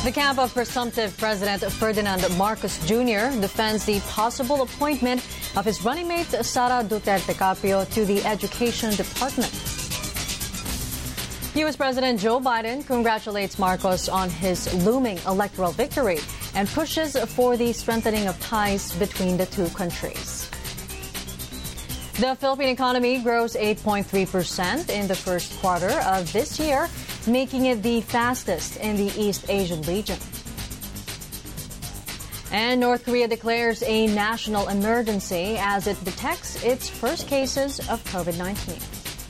The camp of presumptive President Ferdinand Marcos Jr. defends the possible appointment of his running mate Sara Duterte Carpio to the Education Department. U.S. President Joe Biden congratulates Marcos on his looming electoral victory and pushes for the strengthening of ties between the two countries. The Philippine economy grows 8.3% in the first quarter of this year, making it the fastest in the East Asian region. And North Korea declares a national emergency as it detects its first cases of COVID-19.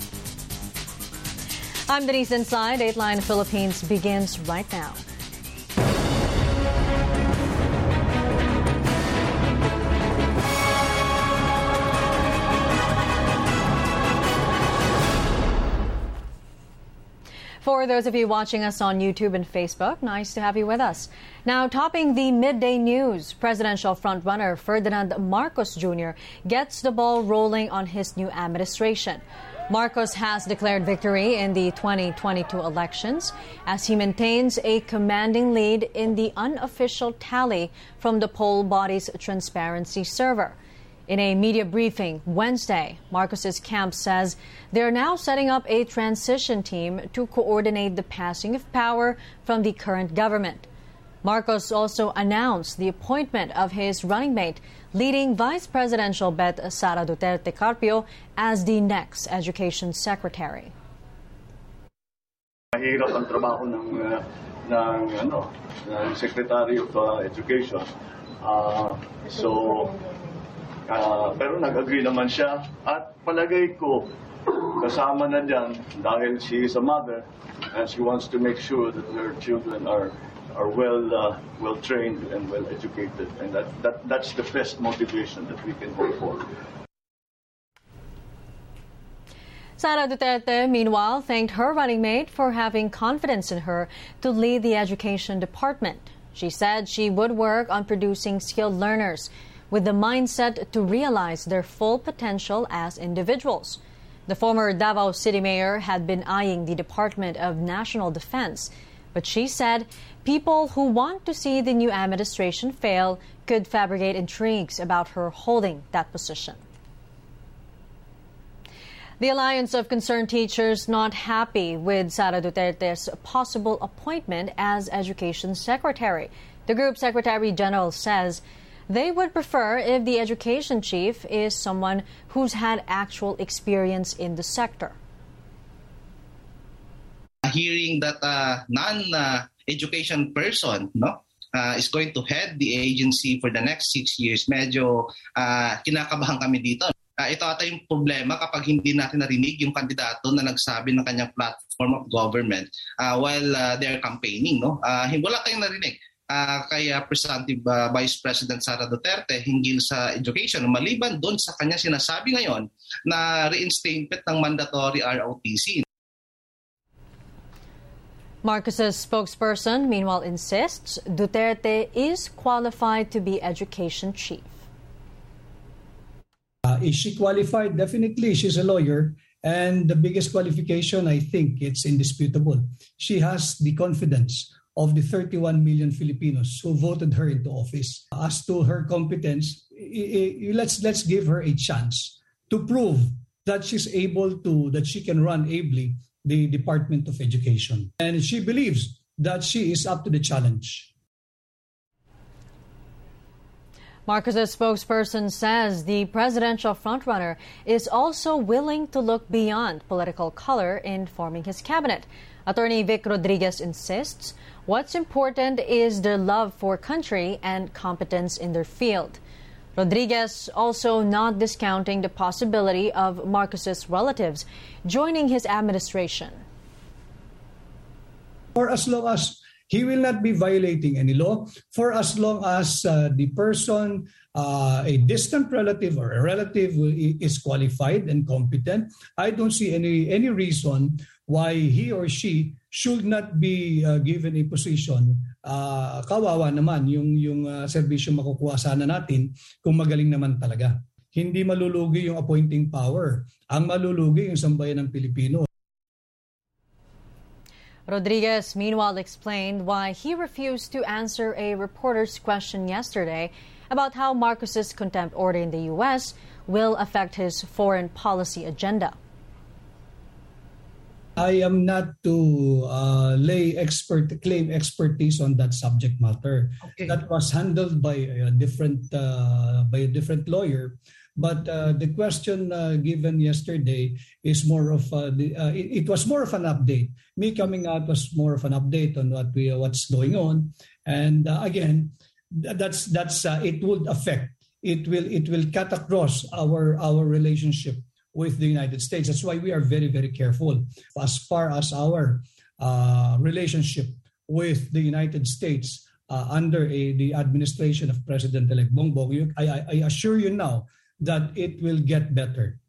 I'm Denise Inside. Dateline Philippines begins right now. For those of you watching us on YouTube and Facebook, nice to have you with us. Now, topping the midday news, presidential frontrunner Ferdinand Marcos Jr. gets the ball rolling on his new administration. Marcos has declared victory in the 2022 elections as he maintains a commanding lead in the unofficial tally from the poll body's transparency server. In a media briefing Wednesday, Marcos's camp says they're now setting up a transition team to coordinate the passing of power from the current government. Marcos also announced the appointment of his running mate, leading Vice Presidential bet Sara Duterte Carpio, as the next Education Secretary. Mahirap ang trabaho ng Secretary of Education. Pero nag-agree naman siya at palagay ko kasama na diyan dahil she is a mother and she wants to make sure that her children are well trained and well educated, and that's the best motivation that we can hope for. Sara Duterte, meanwhile, thanked her running mate for having confidence in her to lead the Education Department. She said she would work on producing skilled learners with the mindset to realize their full potential as individuals. The former Davao City Mayor had been eyeing the Department of National Defense, but she said people who want to see the new administration fail could fabricate intrigues about her holding that position. The Alliance of Concerned Teachers not happy with Sara Duterte's possible appointment as Education Secretary. The group Secretary General says they would prefer if the education chief is someone who's had actual experience in the sector. Hearing that non-education person is going to head the agency for the next 6 years, medyo kinakabahan kami dito. Ito ata yung problema kapag hindi natin narinig yung kandidato na nagsabi ng kanyang platform of government while they're campaigning. Wala tayong narinig. Kaya Presumptive Vice President Sara Duterte hinggil sa education, maliban doon sa kanya sinasabi ngayon na reinstatement ng mandatory ROTC. Marcos's spokesperson, meanwhile, insists Duterte is qualified to be education chief. Is she qualified? Definitely, she's a lawyer. And the biggest qualification, I think, it's indisputable. She has the confidence of the 31 million Filipinos who voted her into office. As to her competence, let's give her a chance to prove that that she can run ably the Department of Education. And she believes that she is up to the challenge. Marcos's spokesperson says the presidential frontrunner is also willing to look beyond political color in forming his cabinet. Attorney Vic Rodriguez insists what's important is their love for country and competence in their field. Rodriguez also not discounting the possibility of Marcos's relatives joining his administration. For as long as he will not be violating any law, for as long as the person, a distant relative or a relative is qualified and competent, I don't see any reason why he or she should not be given a position. Kawawa naman yung serbisyo makukuha sana natin kung magaling naman talaga. Hindi malulugi yung appointing power. Ang malulugi yung sambayan ng Pilipino. Rodriguez, meanwhile, explained why he refused to answer a reporter's question yesterday about how Marcos's contempt order in the U.S. will affect his foreign policy agenda. I am not to claim expertise on that subject matter. Okay. That was handled by a different lawyer. But the question given yesterday is more of it was more of an update. Me coming out was more of an update on what's going on, and again, that's it would affect. It will cut across our relationship with the United States. That's why we are very, very careful as far as our relationship with the United States under the administration of President-elect Bongbong. I assure you now that it will get better.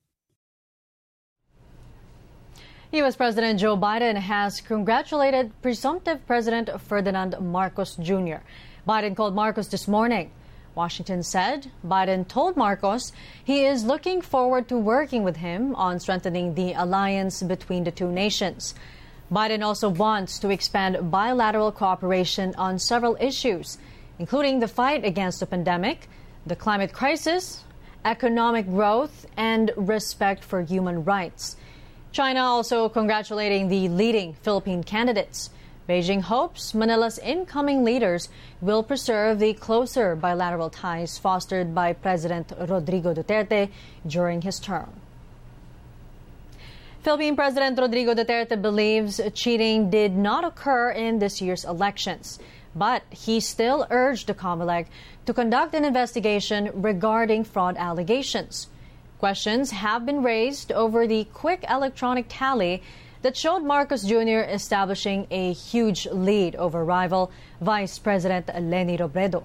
U.S. President Joe Biden has congratulated presumptive President Ferdinand Marcos Jr. Biden called Marcos this morning. Washington said Biden told Marcos he is looking forward to working with him on strengthening the alliance between the two nations. Biden also wants to expand bilateral cooperation on several issues, including the fight against the pandemic, the climate crisis, economic growth, and respect for human rights. China also congratulating the leading Philippine candidates. Beijing hopes Manila's incoming leaders will preserve the closer bilateral ties fostered by President Rodrigo Duterte during his term. Philippine President Rodrigo Duterte believes cheating did not occur in this year's elections, but he still urged the COMELEC to conduct an investigation regarding fraud allegations. Questions have been raised over the quick electronic tally that showed Marcos Jr. establishing a huge lead over rival Vice President Leni Robredo.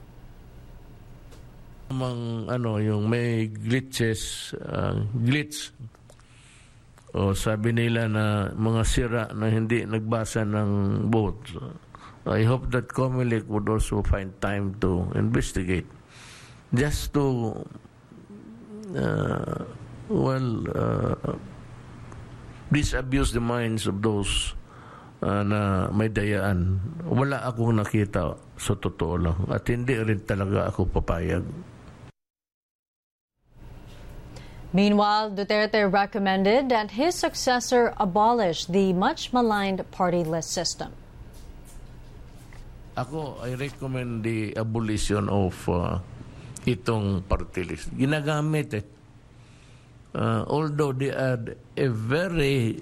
Yung may glitch o sabi nila na mga sira na hindi nagbasa ng vote. I hope that COMELEC would also find time to investigate, just to disabuse the minds of those na may dayaan. Wala akong nakita sa totoo lang, at hindi rin talaga ako papayag. Meanwhile, Duterte recommended that his successor abolish the much maligned party list system. Ako, I recommend the abolition of itong party list. Ginagamit although they are a very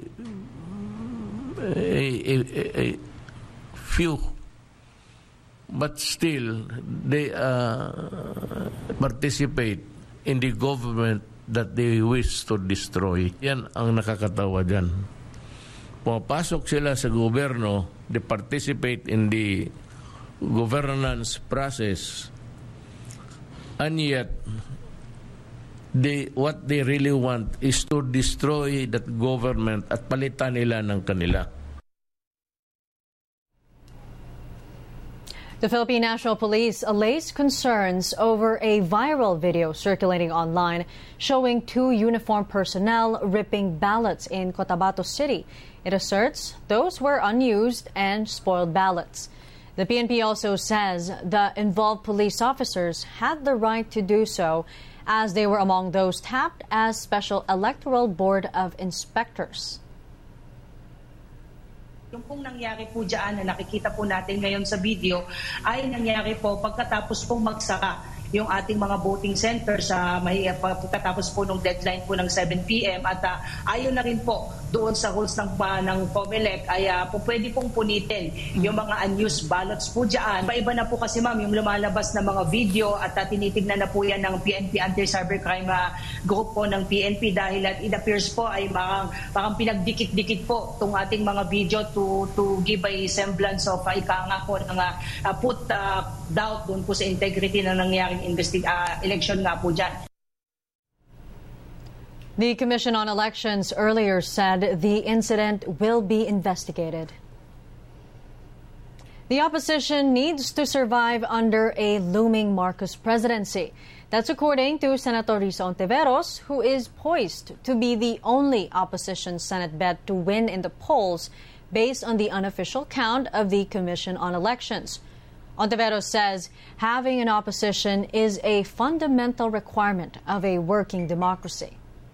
few, but still they participate in the government that they wish to destroy. Yan ang nakakatawa dyan. Pumapasok sila sa gobyerno, they participate in the governance process, and yet what they really want is to destroy that government at palitan nila ng kanila. The Philippine National Police allays concerns over a viral video circulating online showing two uniformed personnel ripping ballots in Cotabato City. It asserts those were unused and spoiled ballots. The PNP also says the involved police officers had the right to do so, as they were among those tapped as Special Electoral Board of Inspectors. Yung pong nangyari po dyan na nakikita po natin ngayon sa video ay nangyari po pagkatapos pong magsara yung ating mga voting centers pagkatapos po ng deadline po ng 7 p.m. at ayon na rin po doon sa rules ng COMELEC ay po pwede pong punitin yung mga unused ballots po dyan. Iba na po kasi ma'am yung lumalabas na mga video at tinitignan na po yan ng PNP Anti-Cybercrime Group po ng PNP dahil it appears po ay parang pinagdikit-dikit po itong ating mga video to give a semblance of ikanga po ng put doubt doon po sa integrity na nangyaring election nga po dyan. The Commission on Elections earlier said the incident will be investigated. The opposition needs to survive under a looming Marcos presidency. That's according to Senator Risa Ontiveros, who is poised to be the only opposition Senate bet to win in the polls based on the unofficial count of the Commission on Elections. Ontiveros says having an opposition is a fundamental requirement of a working democracy.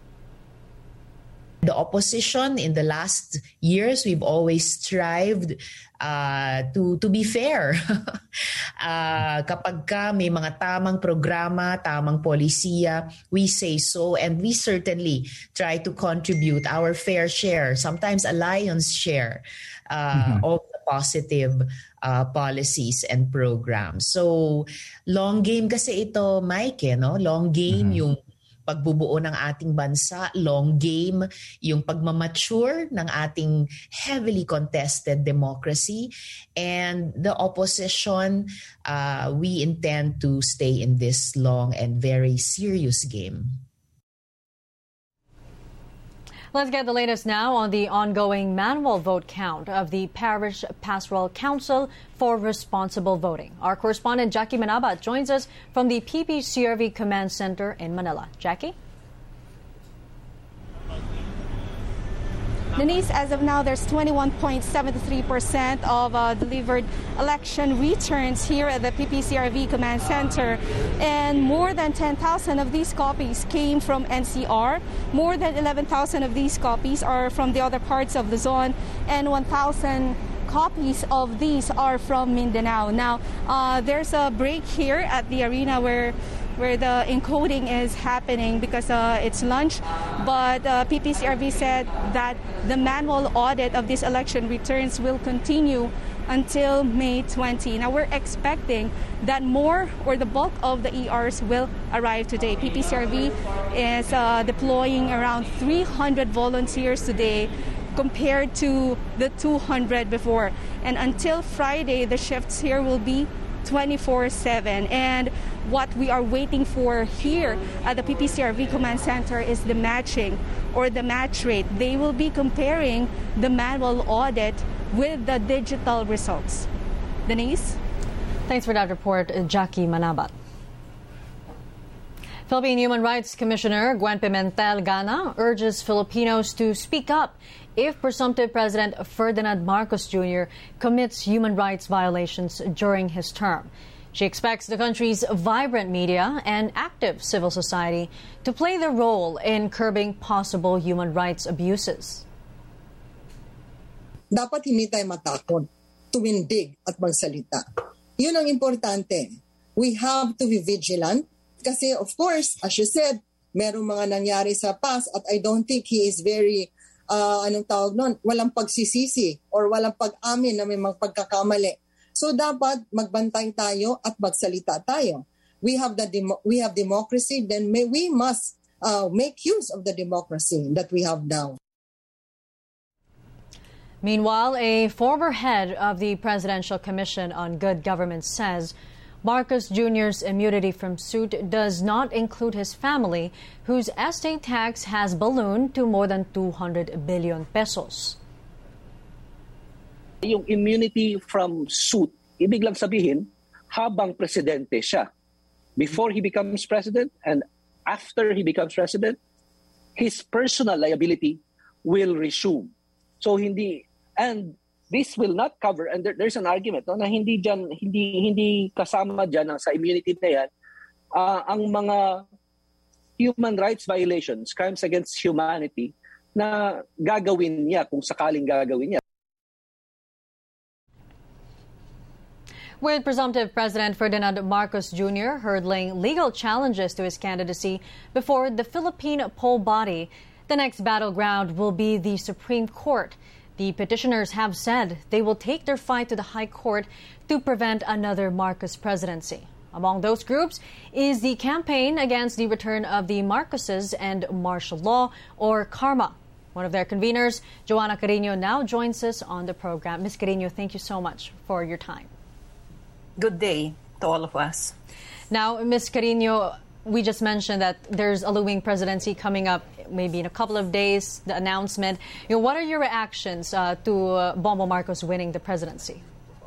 The opposition in the last years, we've always strived to be fair. Kapag ka may mga tamang programa, tamang polisiya, we say so, and we certainly try to contribute our fair share, sometimes a lion's share of the positive policies and programs. So, long game kasi ito, Mike, no? Long game yung pagbubuo ng ating bansa, long game, yung pagmamature ng ating heavily contested democracy. And the opposition, we intend to stay in this long and very serious game. Let's get the latest now on the ongoing manual vote count of the Parish Pastoral Council for Responsible Voting. Our correspondent Jackie Manabat joins us from the PPCRV Command Center in Manila. Jackie? Denise, as of now, there's 21.73% of delivered election returns here at the PPCRV Command Center. And more than 10,000 of these copies came from NCR. More than 11,000 of these copies are from the other parts of the zone. And 1,000 copies of these are from Mindanao. Now, there's a break here at the arena where the encoding is happening because it's lunch. But PPCRV said that the manual audit of these election returns will continue until May 20. Now, we're expecting that more or the bulk of the ERs will arrive today. PPCRV is deploying around 300 volunteers today compared to the 200 before. And until Friday, the shifts here will be 24/7. And what we are waiting for here at the PPCRV Command Center is the matching or the match rate. They will be comparing the manual audit with the digital results. Denise? Thanks for that report, Jackie Manabat. Philippine Human Rights Commissioner Gwen Pimentel Gana urges Filipinos to speak up if presumptive President Ferdinand Marcos Jr. commits human rights violations during his term. She expects the country's vibrant media and active civil society to play their role in curbing possible human rights abuses. Dapat hindi tayo matakot, tumindig at magsalita. Yun ang importante. We have to be vigilant kasi of course, as you said, merong mga nangyari sa past at I don't think he is very walang pagsisisi or walang pag-amin na may mga pagkakamali. So dapat magbantay tayo at magsalita tayo. We have democracy, then we must make use of the democracy that we have now. Meanwhile, a former head of the Presidential Commission on Good Government says Marcos Jr.'s immunity from suit does not include his family, whose estate tax has ballooned to more than 200 billion pesos. Yung immunity from suit, ibig lang sabihin, habang presidente siya. Before he becomes president and after he becomes president, his personal liability will resume. So and this will not cover, and there's an argument na hindi kasama dyan sa immunity na yan, ang mga human rights violations, crimes against humanity, na gagawin niya kung sakaling gagawin niya. With presumptive President Ferdinand Marcos Jr. hurdling legal challenges to his candidacy before the Philippine poll body, the next battleground will be the Supreme Court. The petitioners have said they will take their fight to the High Court to prevent another Marcos presidency. Among those groups is the Campaign Against the Return of the Marcoses and Martial Law, or CARMA. One of their conveners, Joanna Carino, now joins us on the program. Ms. Carino, thank you so much for your time. Good day to all of us. Now, Ms. Carino, we just mentioned that there's a looming presidency coming up maybe in a couple of days, the announcement. What are your reactions to Bongbong Marcos winning the presidency?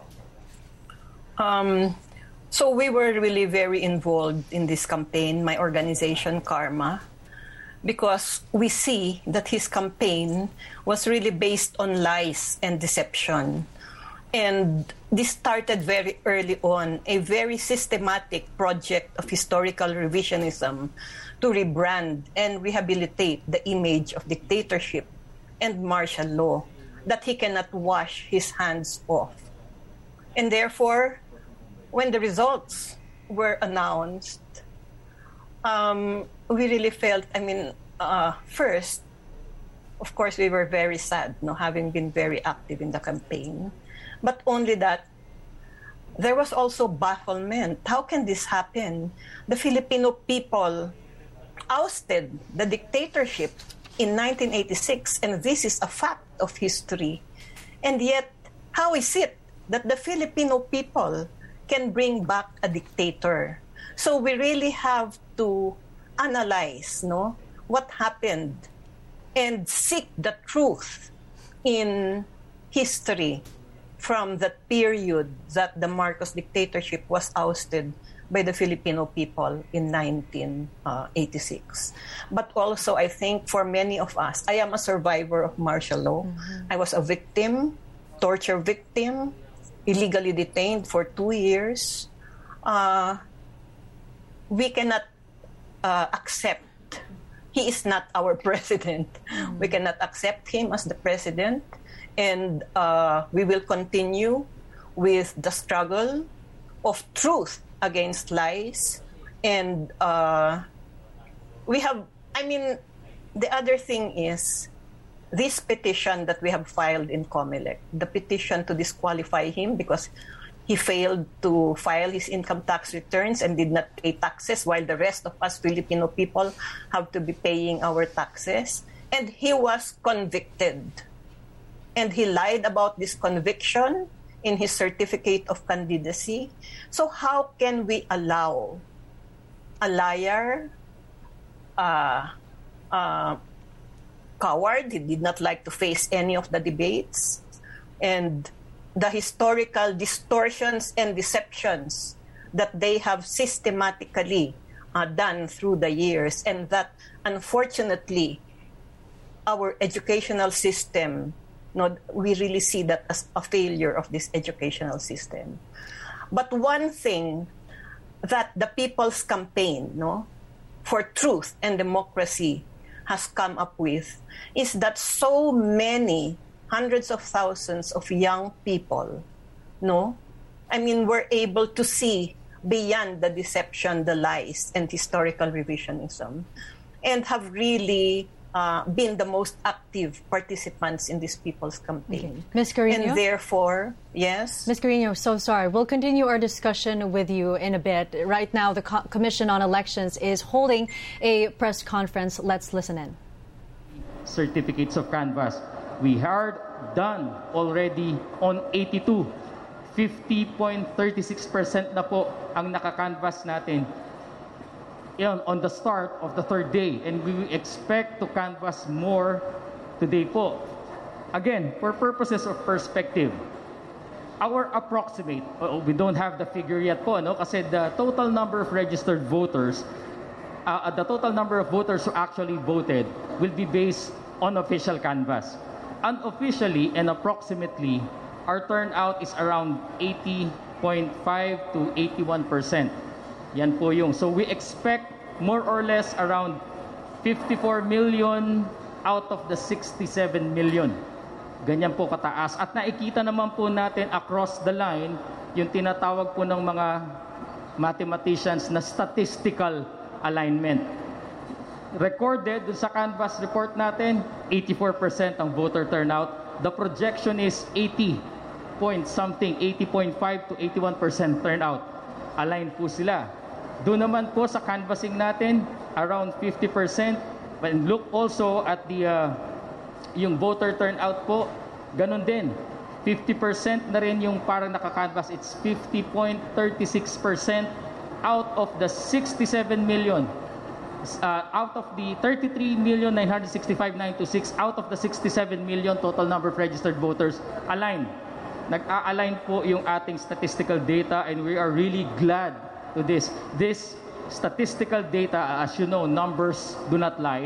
So we were really very involved in this campaign, my organization, CARMA, because we see that his campaign was really based on lies and deception. And this started very early on, a very systematic project of historical revisionism to rebrand and rehabilitate the image of dictatorship and martial law that he cannot wash his hands off. And therefore, when the results were announced, we really felt, first, of course, we were very sad, having been very active in the campaign. But only that, there was also bafflement. How can this happen? The Filipino people ousted the dictatorship in 1986, and this is a fact of history. And yet, how is it that the Filipino people can bring back a dictator? So we really have to analyze, what happened and seek the truth in history from that period that the Marcos dictatorship was ousted by the Filipino people in 1986. But also, I think for many of us, I am a survivor of martial law. I was a victim, torture victim, illegally detained for 2 years. We cannot accept. He is not our president. We cannot accept him as the president. And we will continue with the struggle of truth against lies. And we have, the other thing is this petition that we have filed in COMELEC, the petition to disqualify him because he failed to file his income tax returns and did not pay taxes while the rest of us Filipino people have to be paying our taxes. And he was convicted. And he lied about this conviction in his certificate of candidacy. So how can we allow a liar, coward, he did not like to face any of the debates, and the historical distortions and deceptions that they have systematically done through the years, and that unfortunately our educational system, we really see that as a failure of this educational system. But one thing that the People's Campaign for Truth and Democracy has come up with is that so many hundreds of thousands of young people, were able to see beyond the deception, the lies, and historical revisionism, and have really been the most active participants in this People's Campaign. Ms. Carino? And therefore, yes? Ms. Carino, so sorry. We'll continue our discussion with you in a bit. Right now, the Commission on Elections is holding a press conference. Let's listen in. Certificates of canvass. We are done already on 82. 50.36% na po ang naka-canvass natin on the start of the third day, and we expect to canvass more today po. Again, for purposes of perspective, our approximate, we don't have the figure yet po, kasi the total number of registered voters, the total number of voters who actually voted will be based on official canvass. Unofficially and approximately, our turnout is around 80.5 to 81%. Yan po yung. So we expect more or less around 54 million out of the 67 million. Ganyan po kataas. At nakikita naman po natin across the line yung tinatawag po ng mga mathematicians na statistical alignment. Recorded sa canvas report natin, 84% ang voter turnout. The projection is 80.5 to 81% turnout. Align po sila. Doon naman po sa canvassing natin, around 50%. But look also at the yung voter turnout po, ganun din. 50% na rin yung parang naka-canvass. It's 50.36% out of the 67 million. Out of the 33,965,926, out of the 67 million total number of registered voters, aligned. Nag-a-align po yung ating statistical data, and we are really glad to this. This statistical data, as you know, numbers do not lie.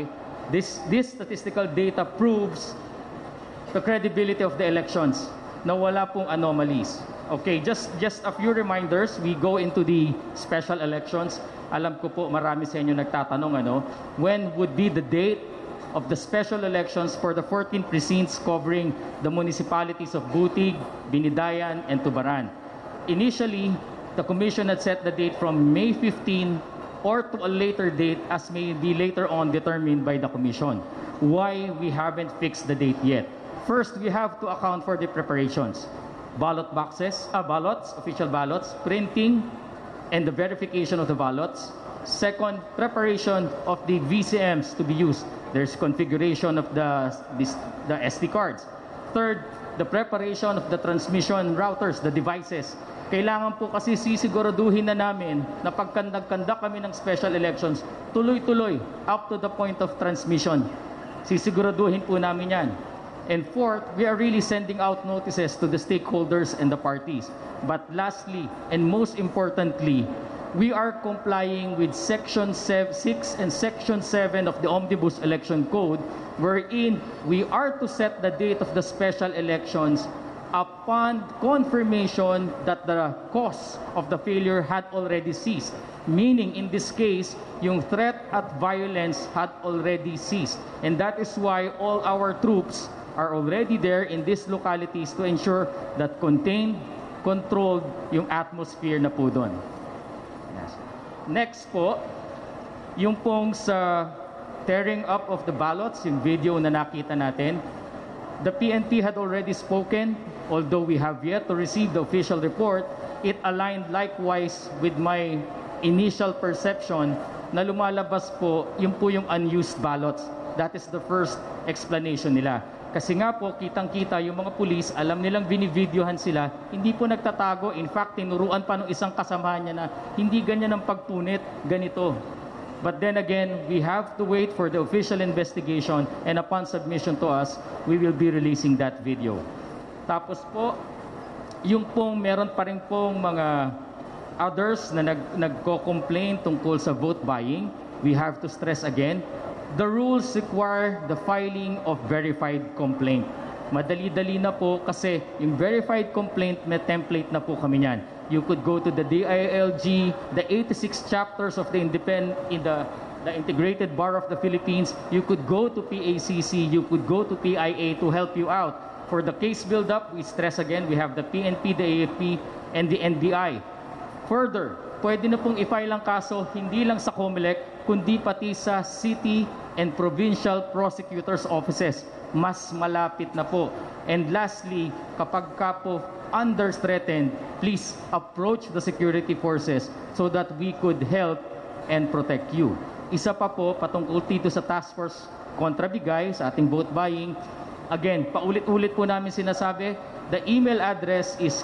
This statistical data proves the credibility of the elections na wala pong anomalies. Okay, just a few reminders. We go into the special elections. Alam ko po marami sa inyo nagtatanong when would be the date of the special elections for the 14 precincts covering the municipalities of Butig, Binidayan, and Tubaran. Initially, the Commission had set the date from May 15 or to a later date as may be later on determined by the Commission. Why we haven't fixed the date yet? First, we have to account for the preparations. Ballot boxes, ballots, official ballots, printing, and the verification of the ballots. Second, preparation of the VCMs to be used. There's configuration of the SD cards. Third, the preparation of the transmission routers, the devices. Kailangan po kasi sisiguraduhin na namin na pag nagkandak kami ng special elections, tuloy-tuloy up to the point of transmission. Sisiguraduhin po namin yan. And fourth, we are really sending out notices to the stakeholders and the parties. But lastly, and most importantly, we are complying with Section 6 and Section 7 of the Omnibus Election Code, wherein we are to set the date of the special elections upon confirmation that the cause of the failure had already ceased. Meaning, in this case, yung threat at violence had already ceased. And that is why all our troops are already there in these localities to ensure that contained, controlled yung atmosphere na po doon. Yes. Next po, yung pong sa tearing up of the ballots, yung video na nakita natin, the PNP had already spoken, although we have yet to receive the official report. It aligned likewise with my initial perception na lumalabas po yung unused ballots. That is the first explanation nila. Kasi nga po, kitang-kita yung mga pulis, alam nilang binivideohan sila, hindi po nagtatago. In fact, tinuruan pa ng isang kasamahan niya na hindi ganyan ang pagpunit, ganito. But then again, we have to wait for the official investigation, and upon submission to us, we will be releasing that video. Tapos po, yung pong meron pa rin pong mga others na nagko-complain tungkol sa vote buying, we have to stress again, the rules require the filing of verified complaint. Madali-dali na po kasi yung verified complaint, may template na po kami niyan. You could go to the DILG, the 86 chapters of the Integrated Bar of the Philippines. You could go to PACC, you could go to PIA to help you out. For the case build-up, we stress again, we have the PNP, the AFP, and the NBI. Further, pwede na pong i-file ang kaso hindi lang sa COMELEC, kundi pati sa city and provincial prosecutors' offices. Mas malapit na po. And lastly, kapag ka po under-threatened, please approach the security forces so that we could help and protect you. Isa pa po, patungkol dito sa Task Force Kontra Bigay, sa ating vote buying. Again, paulit-ulit po namin sinasabi, the email address is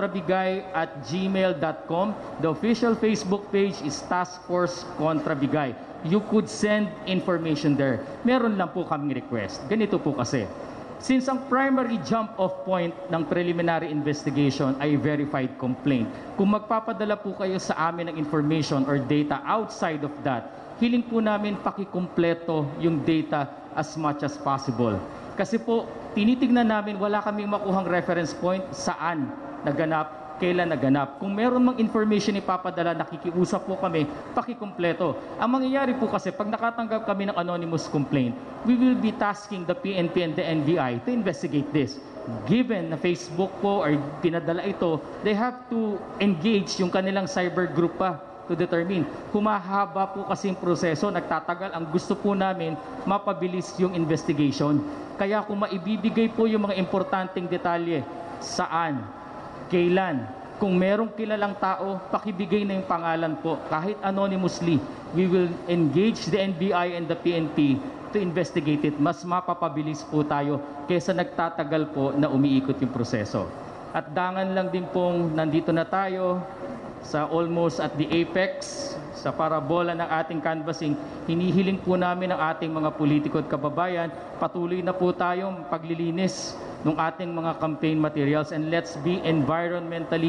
contrabigay@gmail.com. The official Facebook page is Task Force Kontra Bigay. You could send information there. Meron lang po kaming request. Ganito po kasi. Since ang primary jump-off point ng preliminary investigation ay verified complaint, kung magpapadala po kayo sa amin ng information or data outside of that, hiling po namin pakikumpleto yung data as much as possible. Kasi po, tinitignan namin, wala kaming makuhang reference point saan naganap, kailan naganap. Kung meron mang information ipapadala, nakikiusap po kami, pakikumpleto. Ang mangyayari po kasi, pag nakatanggap kami ng anonymous complaint, we will be tasking the PNP and the NBI to investigate this. Given na Facebook po or pinadala ito, they have to engage yung kanilang cyber group pa to determine. Humahaba po kasi yung proseso, nagtatagal. Ang gusto po namin, mapabilis yung investigation. Kaya kung maibibigay po yung mga importanteng detalye, saan, kailan, kung merong kilalang tao, pakibigay na yung pangalan po. Kahit anonymously, we will engage the NBI and the PNP to investigate it. Mas mapapabilis po tayo kaysa nagtatagal po na umiikot yung proseso. At dangan lang din pong nandito na tayo sa almost at the apex, sa parabola ng ating canvassing. Hinihiling po namin ang ating mga politiko at kababayan, patuloy na po tayong paglilinis ng ating mga campaign materials, and let's be environmentally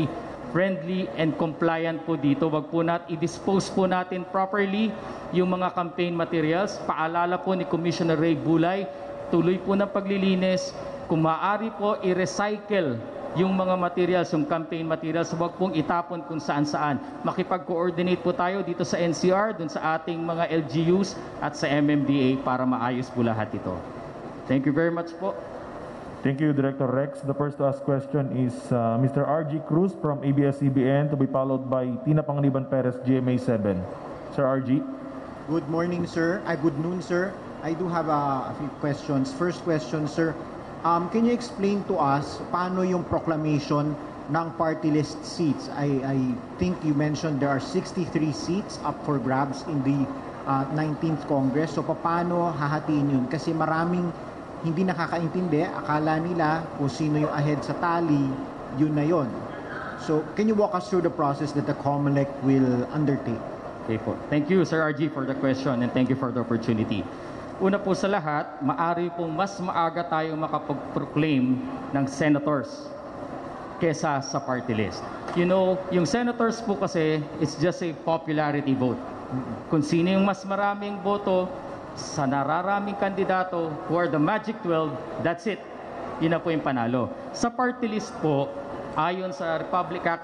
friendly and compliant po dito. Wag po i-dispose po natin properly yung mga campaign materials. Paalala po ni Commissioner Ray Bulay, tuloy po ng paglilinis. Kung maaari po, i-recycle yung mga materials, yung campaign materials. Wag pong itapon kung saan-saan. Makipag-coordinate po tayo dito sa NCR, dun sa ating mga LGUs at sa MMDA para maayos po lahat ito. Thank you very much po. Thank you, Director Rex. The first to ask question is Mr. RG Cruz from ABS-CBN, to be followed by Tina Panganiban Perez, GMA7. Sir RG. Good morning, sir. Good noon, sir. I do have a few questions. First question, sir. Can you explain to us paano yung proclamation ng party list seats? I think you mentioned there are 63 seats up for grabs in the 19th Congress. So paano hahatiin yun? Kasi maraming hindi nakakaintindi, akala nila kung sino yung ahead sa tally, yun na yun. So, can you walk us through the process that the COMELEC will undertake? Okay po. Thank you, Sir RG, for the question and thank you for the opportunity. Una po sa lahat, maari pong mas maaga tayo makapag-proclaim ng senators kesa sa party list. You know, yung senators po kasi, it's just a popularity vote. Kung sino yung mas maraming boto, sa nararaming kandidato who are the Magic 12, that's it. Yun na po yung panalo. Sa party list po, ayon sa Republic Act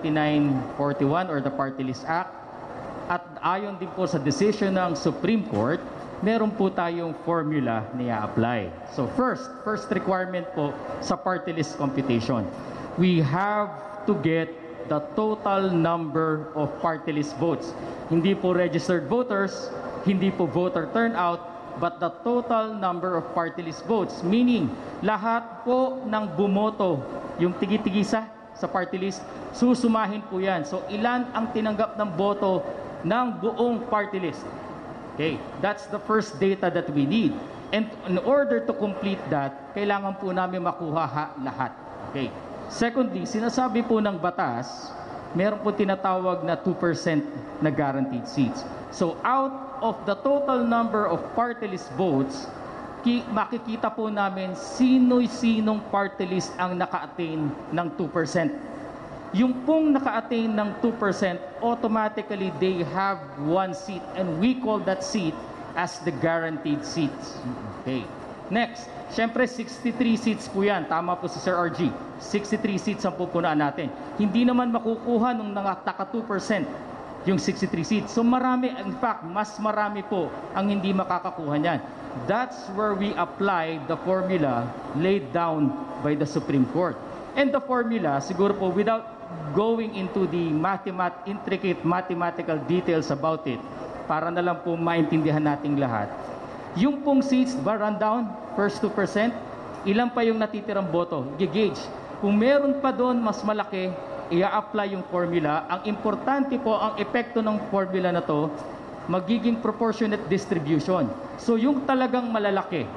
7941 or the Party List Act, at ayon din po sa decision ng Supreme Court, meron po tayong formula na i-apply. So first requirement po sa party list computation, we have to get the total number of party list votes. Hindi po registered voters, hindi po voter turnout, but the total number of party list votes, meaning lahat po ng bumoto, yung tigi-tigisa sa party list, susumahin po yan. So ilan ang tinanggap ng boto ng buong party list? Okay, that's the first data that we need. And in order to complete that, kailangan po namin makuha lahat. Okay. Secondly, sinasabi po ng batas, meron po tinatawag na 2% na guaranteed seats. So out of the total number of party list votes, makikita po namin sino-sinong party list ang naka-attain ng 2%. Yung pong naka-attain ng 2%, automatically they have one seat and we call that seat as the guaranteed seats. Okay. Next, syempre 63 seats po yan. Tama po si Sir RG. 63 seats ang pupunaan natin. Hindi naman makukuha nung naka 2% yung 63 seats. So marami, in fact, mas marami po ang hindi makakakuha niyan. That's where we apply the formula laid down by the Supreme Court. And the formula, siguro po, without going into the intricate mathematical details about it, para na lang po maintindihan nating lahat. Yung pong seats ba run down, first 2%, ilan pa yung natitirang boto? I-gauge. Kung meron pa doon mas malaki, i-apply yung formula. Ang importante po, ang epekto ng formula na to, magiging proportionate distribution. So yung talagang malalaking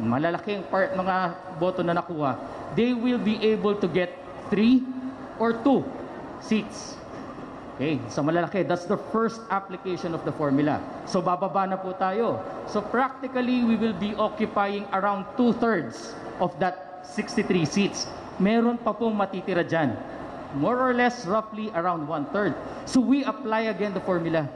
mga boto na nakuha, they will be able to get 3 or 2 seats. Okay, so malalaki. That's the first application of the formula. So bababa na po tayo. So practically, we will be occupying around 2/3 of that 63 seats. Meron pa pong matitira dyan. More or less, roughly around 1/3. So we apply again the formula.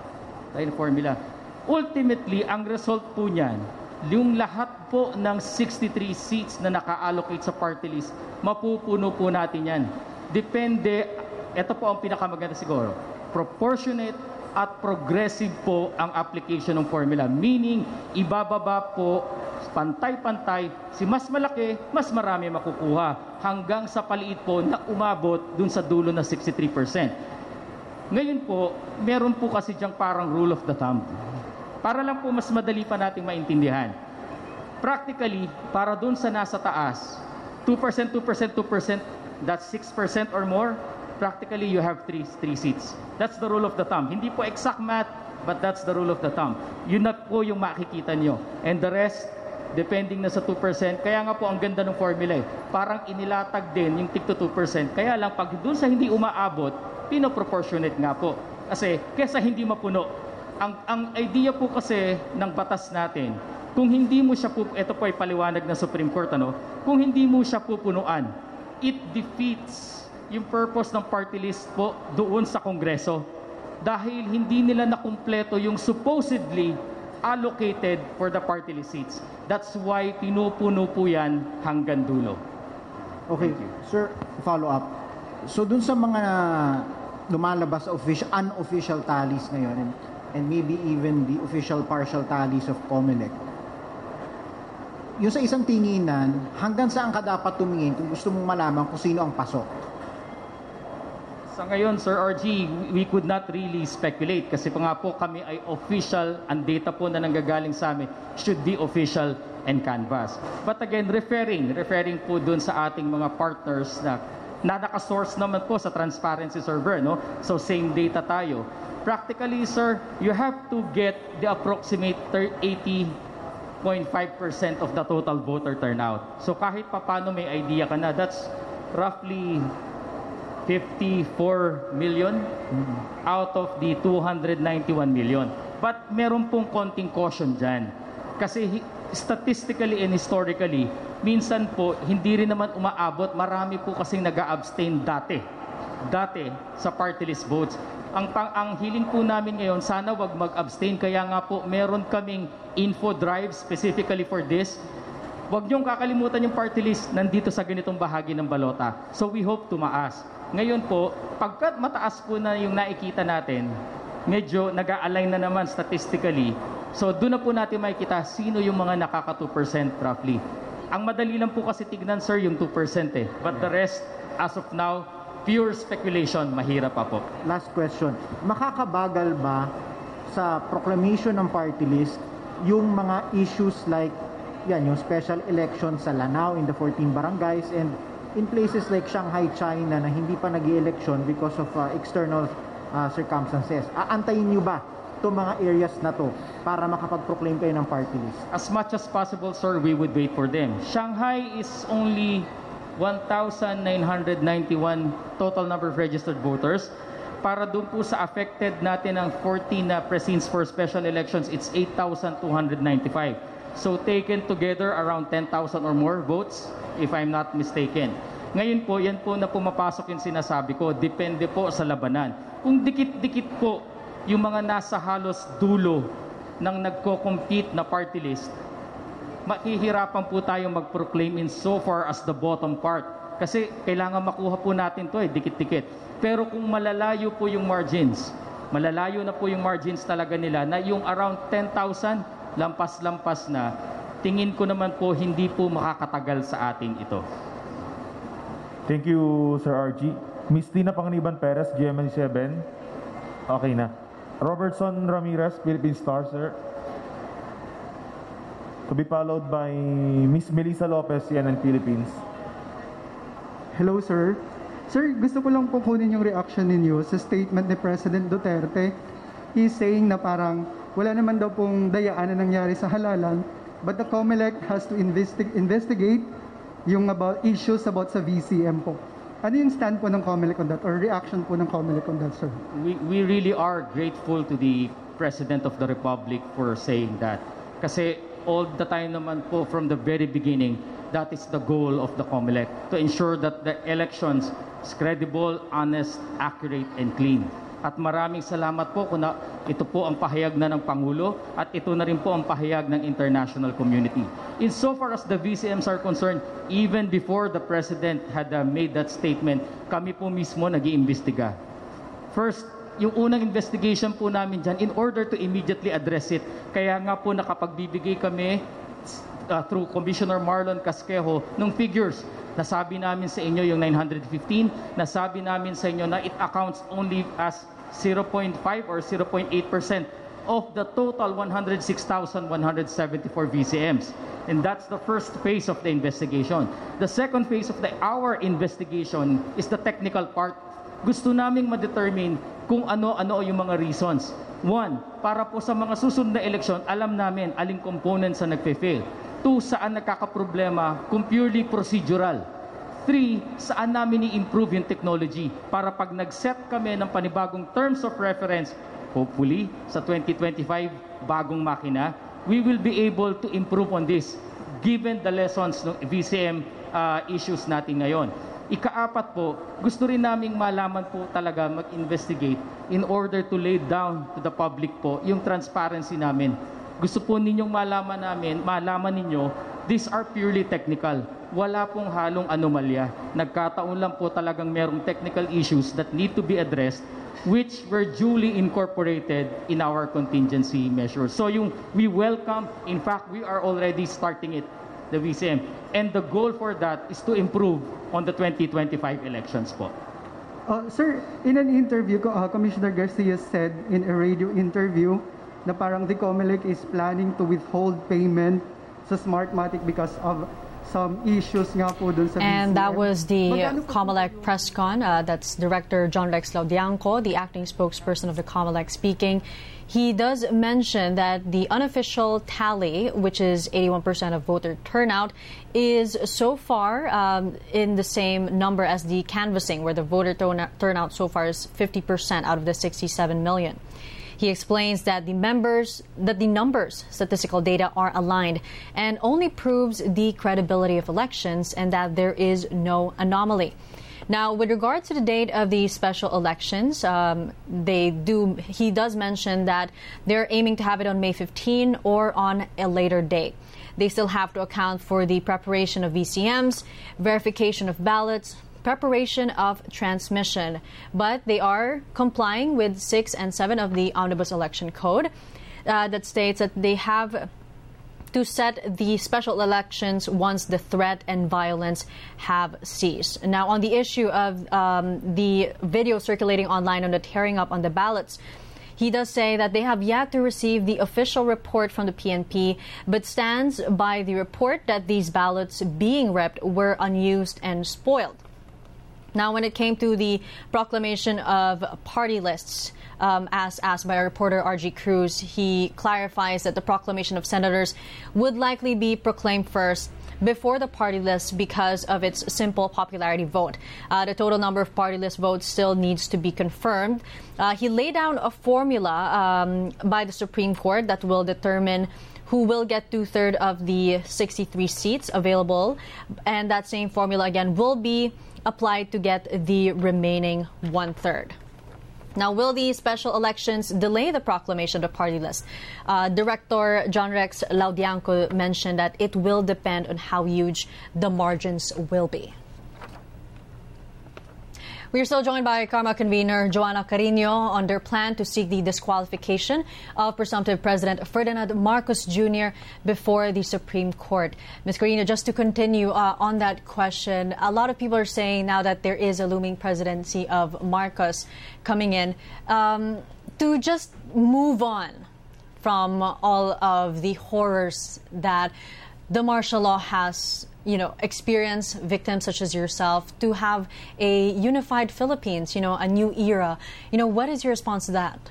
Ultimately, ang result po niyan, yung lahat po ng 63 seats na naka-allocate sa party list, mapupuno po natin yan. Depende, ito po ang pinakamaganda siguro, proportionate at progressive po ang application ng formula. Meaning, ibababa po, pantay-pantay, si mas malaki, mas marami makukuha. Hanggang sa paliit po na umabot dun sa dulo na 63%. Ngayon po, meron po kasi diyang parang rule of the thumb. Para lang po mas madali pa nating maintindihan. Practically, para dun sa nasa taas, 2%, 2%, 2%, that's 6% or more, practically you have 3 seats. That's the rule of the thumb. Hindi po exact math, but that's the rule of the thumb. Yun na po yung makikita nyo. And the rest, depending na sa 2%, kaya nga po ang ganda ng formula eh. Parang inilatag din yung tig to 2%. Kaya lang pag dun sa hindi umaabot, pinoproportionate nga po. Kasi kesa hindi mapuno. Ang idea po kasi ng batas natin, kung hindi mo siya ito po ay paliwanag ng Supreme Court, kung hindi mo siya pupunuan, it defeats yung purpose ng party list po doon sa Kongreso dahil hindi nila nakumpleto yung supposedly allocated for the party list seats. That's why pinupuno po yan hanggang dulo. Okay, sir, follow up. So dun sa mga lumalabas unofficial tallies ngayon and maybe even the official partial tallies of COMELEC, yung sa isang tinginan, hanggang saan ka dapat tumingin kung gusto mong malaman kung sino ang pasok? Sa ngayon, Sir RG, we could not really speculate kasi pa nga po kami ay official, ang data po na nanggagaling sa amin should be official and canvas. But again, referring po dun sa ating mga partners na naka-source naman po sa transparency server, no? So same data tayo. Practically, sir, you have to get the approximate 80.5% of the total voter turnout. So kahit paano may idea ka na, that's roughly 54 million out of the 291 million. But meron pong konting caution dyan. Kasi statistically and historically, minsan po, hindi rin naman umaabot. Marami po kasing nag-a-abstain dati sa party list votes. Ang hiling po namin ngayon, sana wag mag-abstain. Kaya nga po, meron kaming info drive specifically for this. Wag niyong kakalimutan yung party list nandito sa ganitong bahagi ng balota. So we hope tumaas. Ngayon po, pagkat mataas po na yung nakikita natin, medyo nag-a-align na naman statistically. So doon na po natin makikita sino yung mga nakaka 2% roughly. Ang madali lang po kasi tignan, sir, yung 2% eh. But the rest, as of now, pure speculation, mahirap pa po. Last question. Makakabagal ba sa proclamation ng party list yung mga issues like yung special election sa Lanao in the 14 barangays and in places like Shanghai, China na hindi pa nag-i-election because of external circumstances? Aantayin nyo ba itong mga areas na to para makapag-proclaim kayo ng party list? As much as possible, sir, we would wait for them. Shanghai is only 1,991 total number of registered voters. Para doon po sa affected natin ng 14 precincts for special elections, it's 8,295. So taken together, around 10,000 or more votes, if I'm not mistaken. Ngayon po, yan po na pumapasok yung sinasabi ko, depende po sa labanan. Kung dikit-dikit po yung mga nasa halos dulo ng nagko-compete na party list, makihirapan po tayo mag-proclaim in so far as the bottom part. Kasi kailangan makuha po natin to dikit-dikit. Pero kung malalayo po yung margins, malalayo na po yung margins talaga nila na yung around 10,000, lampas-lampas na, tingin ko naman po hindi po makakatagal sa ating ito. Thank you, Sir RG. Miss Tina Panganiban Perez, GMA7. Okay na. Robertson Ramirez, Philippine Star, sir. To be followed by Miss Melissa Lopez, CNN Philippines. Hello, sir. Sir, gusto ko lang po kunin yung reaction ninyo sa statement ni President Duterte. He's saying na parang wala naman daw pong dayaan na nangyari sa halalan, but the COMELEC has to investigate yung about issues about sa VCM po. Ano yung stand po ng COMELEC on that or reaction po ng COMELEC on that, sir? We really are grateful to the President of the Republic for saying that. Kasi all the time naman po from the very beginning, that is the goal of the COMELEC, to ensure that the elections is credible, honest, accurate, and clean. At maraming salamat po kung ito po ang pahayag na ng Pangulo at ito na rin po ang pahayag ng international community. In so far as the VCMs are concerned, even before the President had made that statement, kami po mismo nag-iimbestiga. First, yung unang investigation po namin dyan, in order to immediately address it, kaya nga po nakapagbibigay kami through Commissioner Marlon Casquejo ng figures. Nasabi namin sa inyo yung 915, nasabi namin sa inyo na it accounts only as 0.5 or 0.8% of the total 106,174 VCMs. And that's the first phase of the investigation. The second phase of our investigation is the technical part. Gusto naming ma-determine kung ano-ano yung mga reasons. One, para po sa mga susunod na eleksyon, alam namin aling components sa nagpe-fail. 2, saan nagkakaproblema kung purely procedural. 3, saan namin i-improve yung technology para pag nag-set kami ng panibagong terms of reference, hopefully sa 2025, bagong makina, we will be able to improve on this given the lessons ng VCM issues natin ngayon. Ika-apat po, gusto rin naming malaman po talaga mag-investigate in order to lay down to the public po yung transparency namin. Gusto po ninyong malaman ninyo, these are purely technical. Wala pong halong anomalya. Nagkataon lang po talagang merong technical issues that need to be addressed which were duly incorporated in our contingency measures. So we welcome, in fact, we are already starting it, the VCM. And the goal for that is to improve on the 2025 elections po. Sir, in an interview, Commissioner Garcia said in a radio interview na parang the COMELEC is planning to withhold payment sa Smartmatic because of some issues nga po dun sa And BCM. that was the COMELEC press con. That's Director John Rex Laudianco, the acting spokesperson of the COMELEC, speaking. He does mention that the unofficial tally, which is 81% of voter turnout, is so far in the same number as the canvassing, where the voter turnout so far is 50% out of the 67 million. He explains that the numbers, statistical data are aligned and only proves the credibility of elections and that there is no anomaly. Now, with regard to the date of the special elections, he does mention that they're aiming to have it on May 15 or on a later date. They still have to account for the preparation of VCMs, verification of ballots, preparation of transmission, but they are complying with 6 and 7 of the Omnibus Election Code that states that they have to set the special elections once the threat and violence have ceased. Now, on the issue of the video circulating online on the tearing up on the ballots, he does say that they have yet to receive the official report from the PNP, but stands by the report that these ballots being ripped were unused and spoiled. Now, when it came to the proclamation of party lists, as asked by our reporter RG Cruz, he clarifies that the proclamation of senators would likely be proclaimed first before the party list because of its simple popularity vote. The total number of party list votes still needs to be confirmed. He laid down a formula by the Supreme Court that will determine who will get 2/3 of the 63 seats available, and that same formula again will be applied to get the remaining 1/3. Now, will the special elections delay the proclamation of the party list? Director John Rex Laudianco mentioned that it will depend on how huge the margins will be. We are still joined by Karma convener Joanna Carino on their plan to seek the disqualification of presumptive President Ferdinand Marcos Jr. before the Supreme Court. Ms. Carino, just to continue on that question, a lot of people are saying now that there is a looming presidency of Marcos coming in, to just move on from all of the horrors that the martial law has experience, victims such as yourself, to have a unified Philippines, a new era. What is your response to that?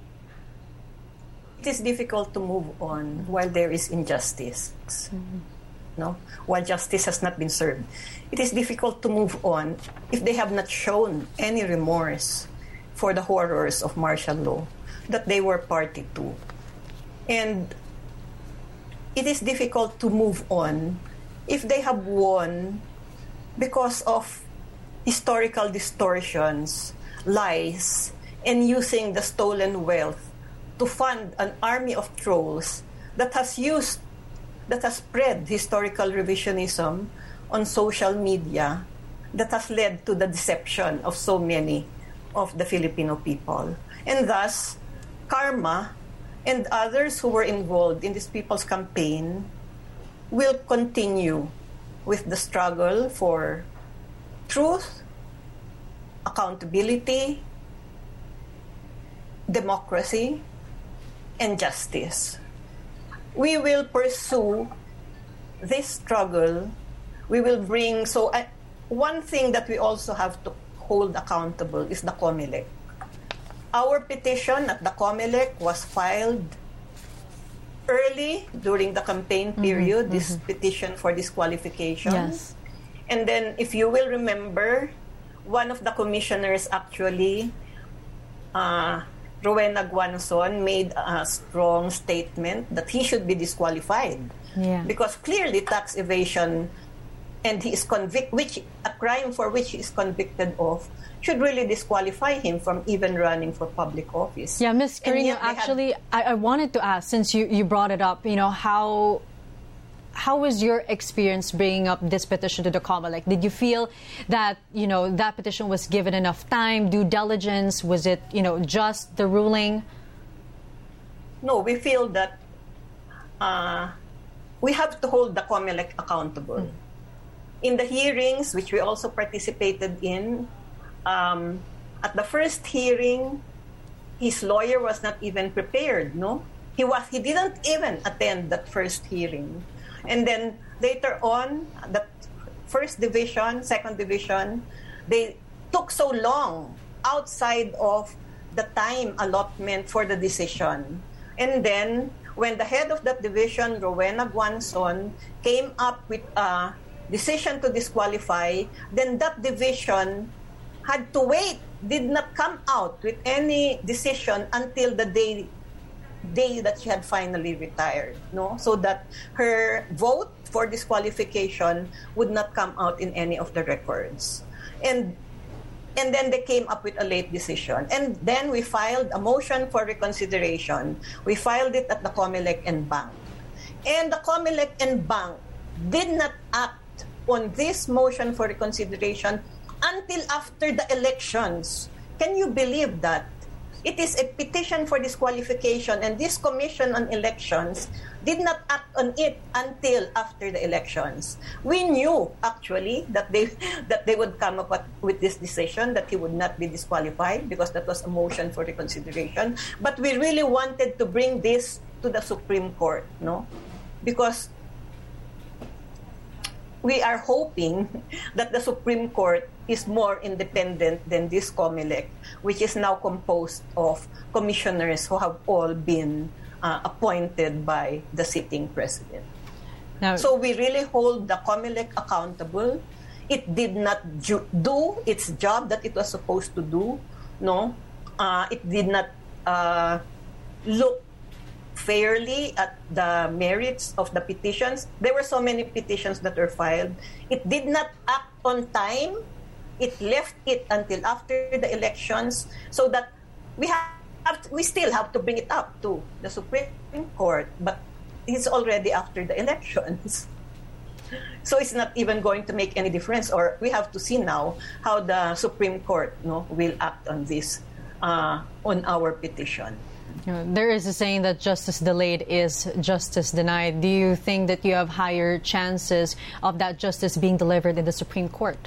It is difficult to move on while there is injustice, while justice has not been served. It is difficult to move on if they have not shown any remorse for the horrors of martial law that they were party to. And it is difficult to move on if they have won because of historical distortions, lies, and using the stolen wealth to fund an army of trolls that has spread historical revisionism on social media, that has led to the deception of so many of the Filipino people. And thus, Karma and others who were involved in this people's campaign will continue with the struggle for truth, accountability, democracy, and justice. We will pursue this struggle. We will bring... one thing that we also have to hold accountable is the COMELEC. Our petition at the COMELEC was filed early during the campaign period, this petition for disqualification. Yes. And then, if you will remember, one of the commissioners actually, Rowena Guanzon, made a strong statement that he should be disqualified. Yeah. Because clearly tax evasion and he is convicted, a crime for which he is convicted of, should really disqualify him from even running for public office. Yeah, Ms. Carino, actually, I wanted to ask, since you brought it up, how was your experience bringing up this petition to the COMELEC? Did you feel that, that petition was given enough time, due diligence? Was it, just the ruling? No, we feel that we have to hold the COMELEC accountable. In the hearings, which we also participated in, at the first hearing, his lawyer was not even prepared, no? He didn't even attend that first hearing. And then later on, the first division, second division, they took so long outside of the time allotment for the decision. And then when the head of that division, Rowena Guanzon, came up with a decision to disqualify, then that division had to wait, did not come out with any decision until the day that she had finally retired, no? So that her vote for disqualification would not come out in any of the records. And then they came up with a late decision. And then we filed a motion for reconsideration. We filed it at the COMELEC and Bank. And the COMELEC and Bank did not act on this motion for reconsideration until after the elections. Can you believe that? It is a petition for disqualification, and this Commission on Elections did not act on it until after the elections. We knew, actually, that they would come up with this decision, that he would not be disqualified, because that was a motion for reconsideration. But we really wanted to bring this to the Supreme Court, no? Because we are hoping that the Supreme Court is more independent than this COMELEC, which is now composed of commissioners who have all been appointed by the sitting president. Now, so we really hold the COMELEC accountable. It did not do its job that it was supposed to do. No, it did not look fairly at the merits of the petitions. There were so many petitions that were filed. It did not act on time. It left it until after the elections, so that we still have to bring it up to the Supreme Court, but it's already after the elections. So it's not even going to make any difference, or we have to see now how the Supreme Court will act on this, on our petition. There is a saying that justice delayed is justice denied. Do you think that you have higher chances of that justice being delivered in the Supreme Court?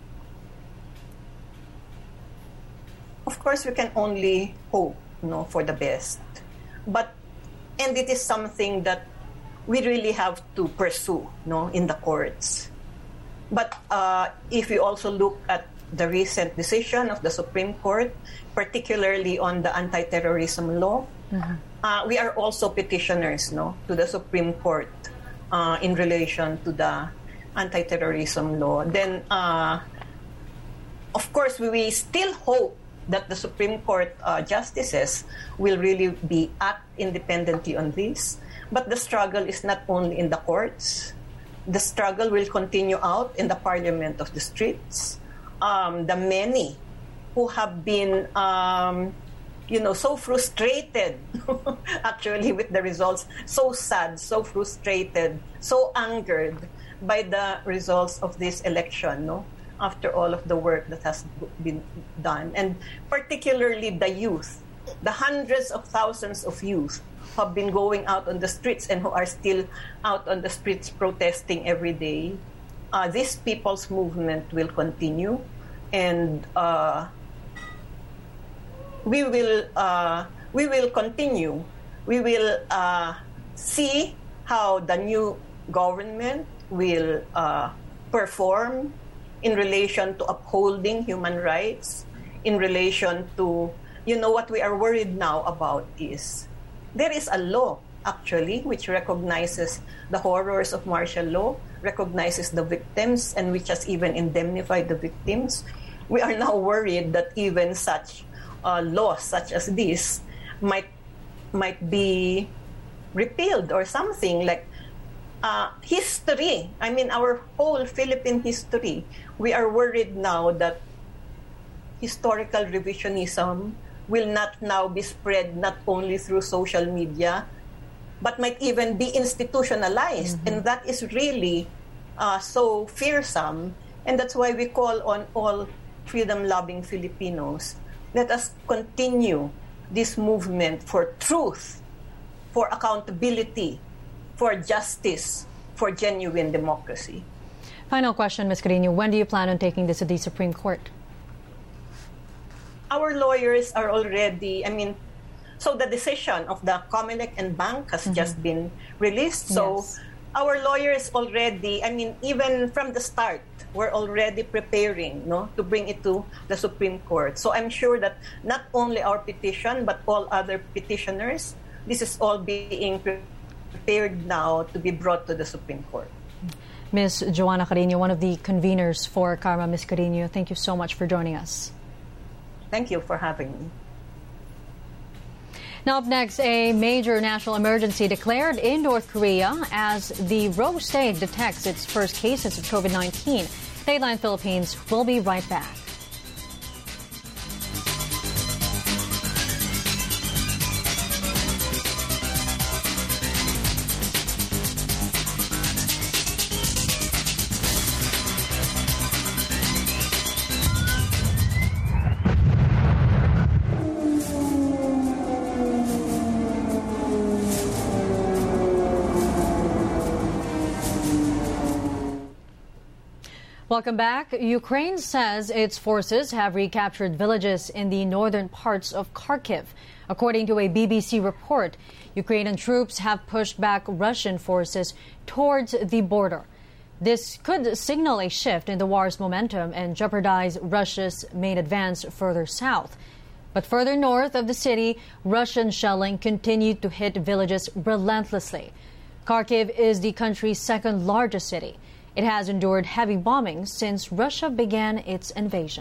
Of course, we can only hope, for the best. And it is something that we really have to pursue, in the courts. But if you also look at the recent decision of the Supreme Court, particularly on the anti-terrorism law, we are also petitioners, to the Supreme Court in relation to the anti-terrorism law. Then, of course, we still hope that the Supreme Court justices will really act independently on this. But the struggle is not only in the courts. The struggle will continue out in the parliament of the streets. The many who have been, so frustrated, actually, with the results, so sad, so frustrated, so angered by the results of this election, after all of the work that has been done. And particularly the youth, the hundreds of thousands of youth who have been going out on the streets and who are still out on the streets protesting every day. This people's movement will continue, and we will continue. We will see how the new government will perform in relation to upholding human rights, in relation to, what we are worried now about is there is a law, actually, which recognizes the horrors of martial law, recognizes the victims, and which has even indemnified the victims. We are now worried that even such laws such as this might be repealed or something, like history, I mean our whole Philippine history, we are worried now that historical revisionism will not now be spread not only through social media, but might even be institutionalized. And that is really so fearsome. And that's why we call on all freedom-loving Filipinos, let us continue this movement for truth, for accountability, for justice, for genuine democracy. Final question, Ms. Carino. When do you plan on taking this to the Supreme Court? Our lawyers are already, so the decision of the COMELEC and bank has just been released. So our lawyers already, even from the start, we're already preparing to bring it to the Supreme Court. So I'm sure that not only our petition, but all other petitioners, this is all being prepared now to be brought to the Supreme Court. Ms. Joanna Carino, one of the conveners for Karma. Ms. Carino, thank you so much for joining us. Thank you for having me. Now up next, a major national emergency declared in North Korea as the Rose State detects its first cases of COVID-19. Dateline Philippines will be right back. Welcome back. Ukraine says its forces have recaptured villages in the northern parts of Kharkiv. According to a BBC report, Ukrainian troops have pushed back Russian forces towards the border. This could signal a shift in the war's momentum and jeopardize Russia's main advance further south. But further north of the city, Russian shelling continued to hit villages relentlessly. Kharkiv is the country's second largest city. It has endured heavy bombing since Russia began its invasion.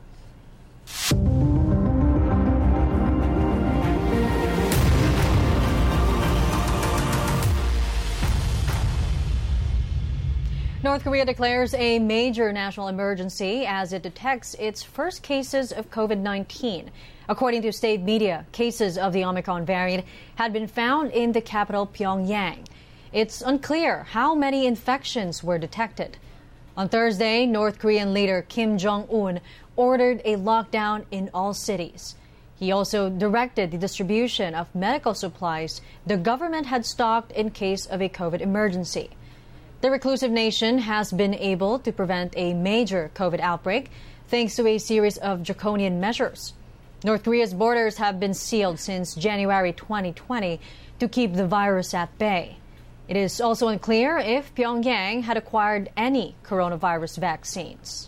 North Korea declares a major national emergency as it detects its first cases of COVID-19. According to state media, cases of the Omicron variant had been found in the capital, Pyongyang. It's unclear how many infections were detected. On Thursday, North Korean leader Kim Jong-un ordered a lockdown in all cities. He also directed the distribution of medical supplies the government had stocked in case of a COVID emergency. The reclusive nation has been able to prevent a major COVID outbreak thanks to a series of draconian measures. North Korea's borders have been sealed since January 2020 to keep the virus at bay. It is also unclear if Pyongyang had acquired any coronavirus vaccines.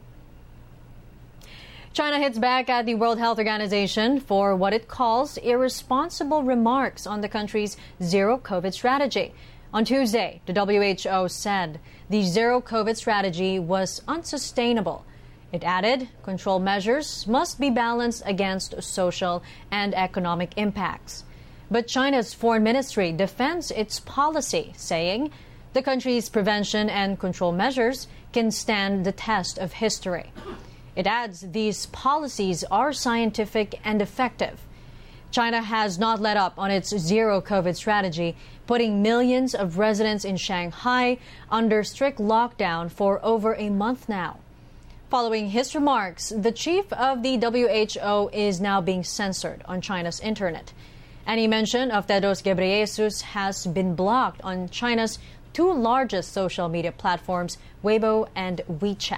China hits back at the World Health Organization for what it calls irresponsible remarks on the country's zero-COVID strategy. On Tuesday, the WHO said the zero-COVID strategy was unsustainable. It added control measures must be balanced against social and economic impacts. But China's foreign ministry defends its policy, saying the country's prevention and control measures can stand the test of history. It adds these policies are scientific and effective. China has not let up on its zero-COVID strategy, putting millions of residents in Shanghai under strict lockdown for over a month now. Following his remarks, the chief of the WHO is now being censored on China's internet. Any mention of Tedros Ghebreyesus has been blocked on China's two largest social media platforms, Weibo and WeChat.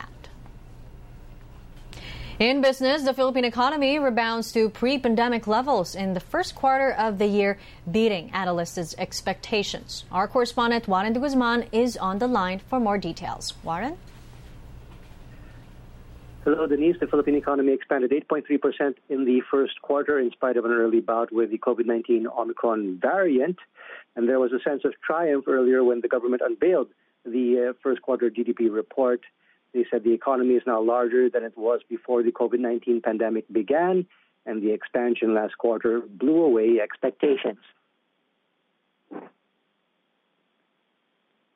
In business, the Philippine economy rebounds to pre-pandemic levels in the first quarter of the year, beating analysts' expectations. Our correspondent Warren de Guzman is on the line for more details. Warren? Hello, Denise. The Philippine economy expanded 8.3% in the first quarter in spite of an early bout with the COVID-19 Omicron variant. And there was a sense of triumph earlier when the government unveiled the first quarter GDP report. They said the economy is now larger than it was before the COVID-19 pandemic began, and the expansion last quarter blew away expectations.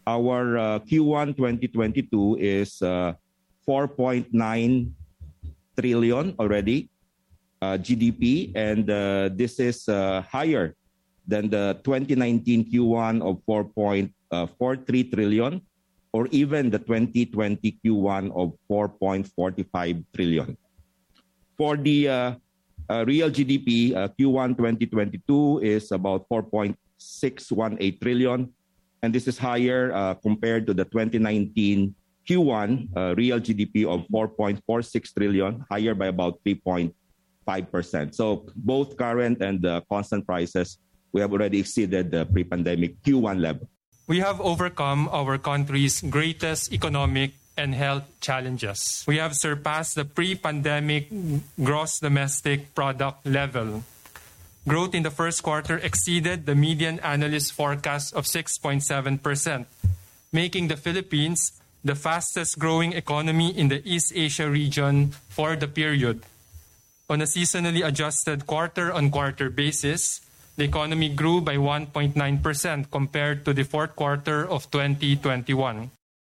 Our Q1 2022 is 4.9 trillion already GDP, and this is higher than the 2019 Q1 of 4.43 trillion, or even the 2020 Q1 of 4.45 trillion. For the real GDP, Q1 2022 is about 4.618 trillion, and this is higher compared to the 2019 Q1 real GDP of 4.46 trillion, higher by about 3.5%. So both current and constant prices, we have already exceeded the pre-pandemic Q1 level. We have overcome our country's greatest economic and health challenges. We have surpassed the pre-pandemic gross domestic product level. Growth in the first quarter exceeded the median analyst forecast of 6.7%, making the Philippines the fastest growing economy in the East Asia region for the period. On a seasonally adjusted quarter-on-quarter basis, the economy grew by 1.9% compared to the fourth quarter of 2021.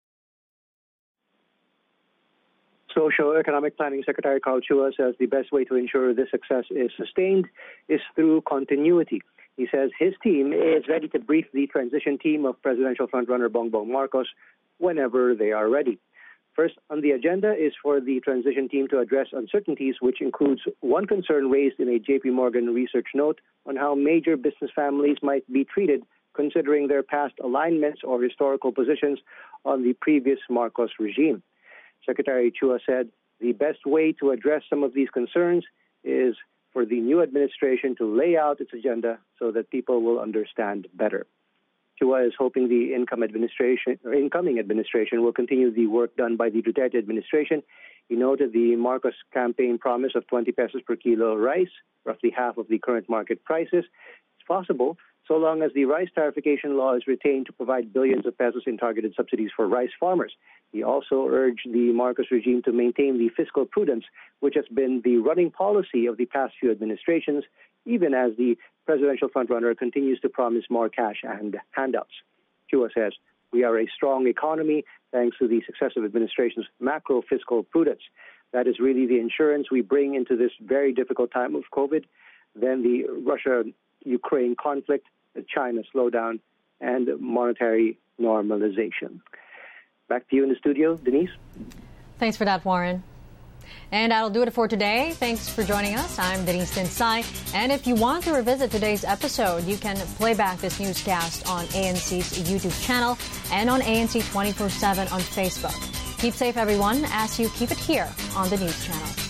Socio-Economic Planning Secretary Carl Chua says the best way to ensure this success is sustained is through continuity. He says his team is ready to brief the transition team of presidential frontrunner Bongbong Marcos whenever they are ready. First on the agenda is for the transition team to address uncertainties, which includes one concern raised in a JP Morgan research note on how major business families might be treated considering their past alignments or historical positions on the previous Marcos regime. Secretary Chua said the best way to address some of these concerns is for the new administration to lay out its agenda so that people will understand better. Chua is hoping the incoming administration will continue the work done by the Duterte administration. He noted the Marcos campaign promise of 20 pesos per kilo rice, roughly half of the current market prices. It's possible so long as the rice tarification law is retained to provide billions of pesos in targeted subsidies for rice farmers. He also urged the Marcos regime to maintain the fiscal prudence, which has been the running policy of the past few administrations, even as the presidential frontrunner continues to promise more cash and handouts. Chua says, "We are a strong economy thanks to the successive administration's macro-fiscal prudence. That is really the insurance we bring into this very difficult time of COVID, then the Russia-Ukraine conflict, the China slowdown, and monetary normalization." Back to you in the studio, Denise. Thanks for that, Warren. And that'll do it for today. Thanks for joining us. I'm Denise Tinsay. And if you want to revisit today's episode, you can play back this newscast on ANC's YouTube channel and on ANC 24/7 on Facebook. Keep safe, everyone, as you keep it here on the News Channel.